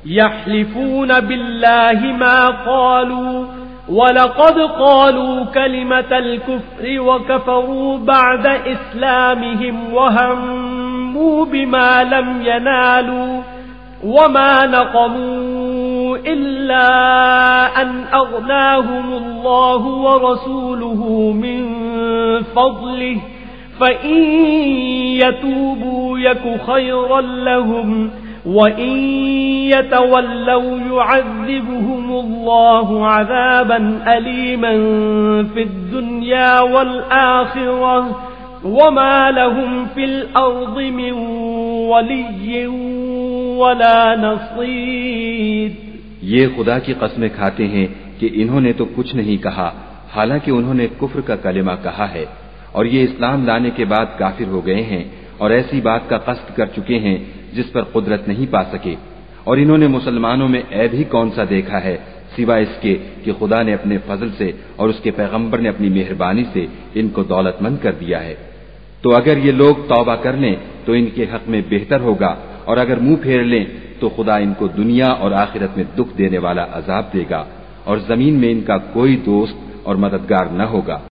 يحلفون بالله ما قالوا وَلَقَدْ قَالُوا كَلِمَةَ الْكُفْرِ وَكَفَرُوا بَعْدَ إِسْلَامِهِمْ وَهَمُّوا بِمَا لَمْ يَنَالُوا وَمَا نَقَمُوا إِلَّا أَنْ أَغْنَاهُمُ اللَّهُ وَرَسُولُهُ مِنْ فَضْلِهِ فَإِنْ يَتُوبُوا يَكُ خَيْرًا لَهُمْ وَإِنْ يَتَوَلَّوْا يُعَذِّبْهُمُ اللَّهُ عَذَابًا أَلِيمًا فِي الدُّنْيَا وَالْآخِرَةِ وَمَا لَهُمْ فِي الْأَرْضِ مِنْ وَلِيٍّ وَلَا نَصِيرٍ۔ یہ خدا کی قسمیں کھاتے ہیں کہ انہوں نے تو کچھ نہیں کہا، حالانکہ انہوں نے کفر کا کلمہ کہا ہے، اور یہ اسلام لانے کے بعد کافر ہو گئے ہیں اور ایسی بات کا قصد کر چکے ہیں جس پر قدرت نہیں پا سکے۔ اور انہوں نے مسلمانوں میں عیب ہی کون سا دیکھا ہے سوائے اس کے کہ خدا نے اپنے فضل سے اور اس کے پیغمبر نے اپنی مہربانی سے ان کو دولت مند کر دیا ہے۔ تو اگر یہ لوگ توبہ کر لیں تو ان کے حق میں بہتر ہوگا، اور اگر منہ پھیر لیں تو خدا ان کو دنیا اور آخرت میں دکھ دینے والا عذاب دے گا، اور زمین میں ان کا کوئی دوست اور مددگار نہ ہوگا۔